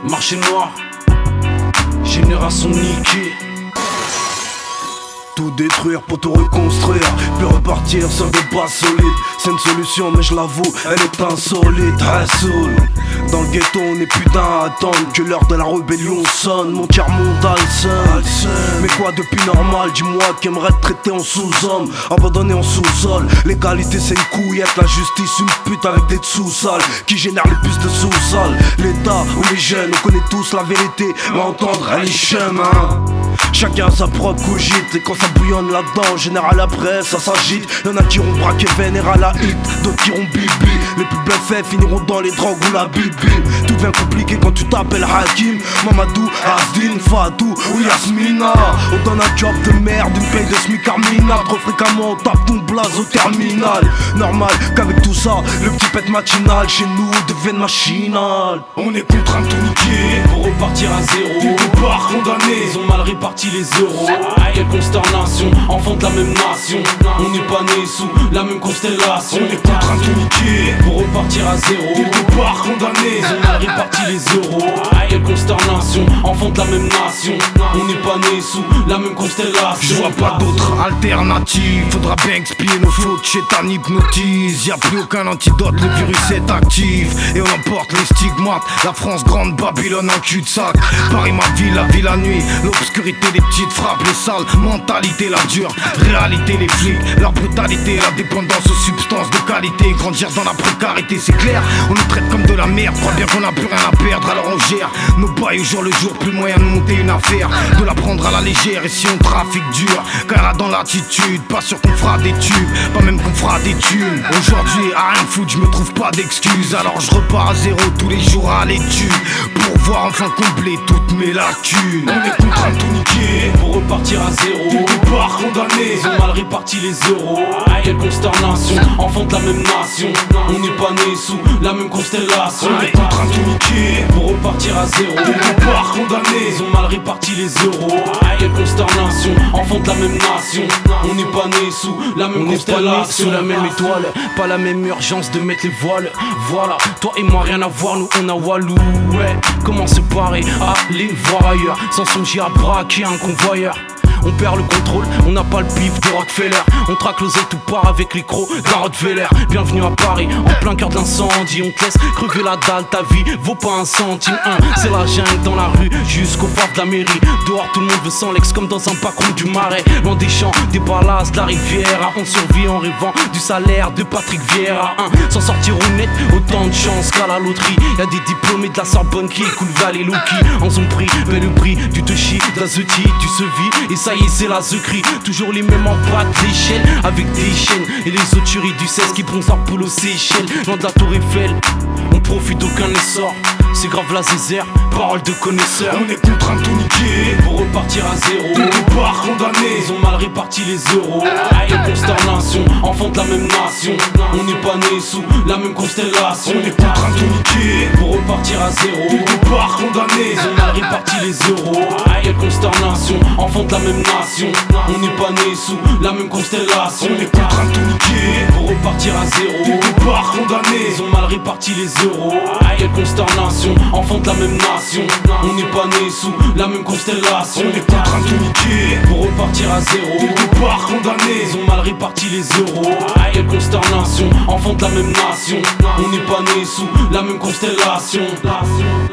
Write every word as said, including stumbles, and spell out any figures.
Marché noir, génération niquée. Tout détruire pour tout reconstruire, puis repartir sur des bases solides. C'est une solution mais je l'avoue, elle est insolite. Rassoul. Dans le ghetto on est plus d'un à attendre que l'heure de la rébellion sonne. Mon tiers mondial seul. Mais quoi depuis normal, dis-moi qui aimerait te traiter en sous-homme, abandonné en sous-sol. L'égalité c'est une couillette, la justice une pute avec des sous-sales qui génèrent les puces de sous-sales. L'état ou les jeunes, on connaît tous la vérité, mais entendre elle est chemin. Chacun a sa propre cogite, et quand ça bouillonne là-dedans, en général après ça s'agite. Y'en a qui iront braquer vénère à la hit, d'autres qui iront bibi. Les plus bluffés finiront dans les drogues ou la bibi. Tout devient compliqué quand tu t'appelles Hakim, Mamadou, Asdin, Fadou ou Yasmina. On donne un job de merde, une paye de smic minable. Trop fréquemment on tape ton blaze au terminal. Normal qu'avec tout ça, le petit pète matinal chez nous devienne machinal. On est contraint de tout niquer pour repartir à zéro. Quelque part condamnés, ils ont mal réparti les euros. Quelle consternation, enfant de la même nation. On n'est pas nés sous la même constellation. On est contraint de tout niquer pour repartir à zéro. Quelque part condamnés, ils ont mal réparti les euros. Quelle consternation, enfant de la même nation. On n'est pas nés sous la même constellation. Je vois pas d'autre alternative. Faudra bien expier nos fautes, chétan hypnotise. Y'a plus aucun antidote, le virus est actif. Et on emporte les stigmates. La France grande, Babylone en cul-de-sac. Paris ma ville, la vie la nuit. L'obscurité des petites frappes, les sales. Mentalité la dure, réalité les flics. La brutalité, la dépendance aux substances de qualité. Grandir dans la précarité, c'est clair. On nous traite comme de la merde, crois bien qu'on a plus rien à perdre. Alors on gère nos bails au jour le jour. Plus moyen de monter une affaire, de la prendre à la légère. Et si on trafique dur, car dans l'attitude, pas sûr qu'on fera des tubes, pas même qu'on fera des thunes. Aujourd'hui à rien foutre, je me trouve pas d'excuses. Alors je repars à zéro tous les jours à l'étude, pour voir enfin combler toutes mes lacunes. On est contraint de tout niquer pour repartir à zéro. Quelque part condamnés, ils ont mal réparti les euros. Quelle consternation, enfant de la même nation. On n'est pas nés sous la même constellation. On est contraint de tout niquer pour repartir à zéro. Quelque part condamnés, ils ont mal réparti les euros. Quelle consternation, enfant de la même nation. On n'est pas nés sous la même On constellation. n'est pas nés sous la même étoile, pas la même urgence de mettre les voiles. Voilà, toi et moi rien à voir, nous on a Walou. Ouais, comment se parer, aller voir ailleurs, sans songer à braquer un convoyeur. On perd le contrôle, on n'a pas le pif de Rockefeller. On traque l'oseille, tout part avec les crocs d'un Rottweiler. Bienvenue à Paris, en plein cœur de l'incendie. On te laisse crever la dalle, ta vie vaut pas un centime. Un, c'est la jungle dans la rue, jusqu'au phare de la mairie. Dehors tout le monde veut sans l'ex comme dans un backroom du marais. Loin des champs, des palaces, de la rivière. On survit en rêvant du salaire de Patrick Vieira. Un, sans sortir honnête, autant de chance qu'à la loterie. Y'a des diplômés de la Sorbonne qui écoulent Val et Loki. En ont pris, mais le prix du Toshi, de la Zuti, du Sevi. Et ça y est, c'est la Zucri. Toujours les mêmes en bas de l'échelle, avec des chaînes. Et les autres tueries du seize qui bronzent leur poule aux Seychelles. Loin de la tour Eiffel, on profite d'aucun essor. C'est grave la zézère, parole de connaisseur. On est contraint de tout niquer pour repartir à zéro. Quelque part condamnés, ils ont mal réparti les euros. Quelle consternation, enfant de la même nation. On n'est pas nés sous la même constellation. On est contraint de tout niquer pour repartir à zéro. Quelque part condamnés, ils ont mal réparti les euros. Quelle consternation, enfant de la même nation. On n'est pas nés sous la même constellation. On est contraint de tout niquer pour repartir à zéro. Quelque part condamnés, ils ont mal réparti les euros. Quelle consternation, enfant de la même nation. On n'est pas nés sous la même constellation. On est contraint de tout niquer pour repartir à zéro. Quelque part condamnés, ils ont mal réparti les euros. Quelle consternation, enfant de la même nation. On n'est pas nés sous la même constellation.